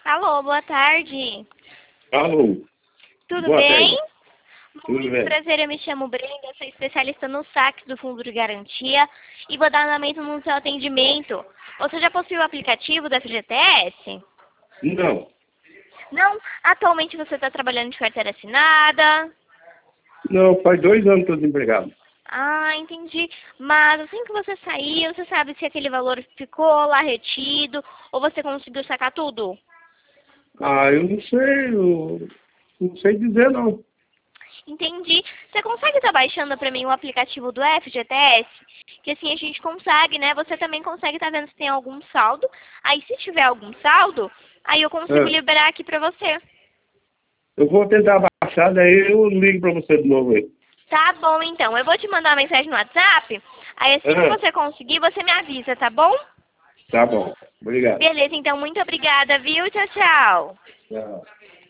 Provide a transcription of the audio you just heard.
Alô, boa tarde. Alô, Tudo boa bem? tarde. Tudo Muito bem. prazer, eu me chamo Brenda, sou especialista no saque do Fundo de Garantia e vou dar andamento no seu atendimento. Você já possui o aplicativo da FGTS? Não, Não? Atualmente você está trabalhando de carteira assinada? não, faz 2 anos que estou desempregado. Ah, entendi. Mas assim que você sair, você sabe se aquele valor ficou lá retido ou você conseguiu sacar tudo? Ah, eu não sei dizer não. Entendi. Você consegue estar baixando para mim o aplicativo do FGTS? Que assim a gente consegue, né? Você também consegue estar vendo se tem algum saldo. Aí se tiver algum saldo, aí eu consigo Ah, liberar aqui para você. eu vou tentar baixar, daí eu ligo para você de novo aí. Tá bom, então. Eu vou te mandar uma mensagem no WhatsApp. Aí assim que Ah, você conseguir, você me avisa, tá bom? tá bom, obrigado. Beleza, então muito obrigada, viu? Tchau, tchau. Tchau.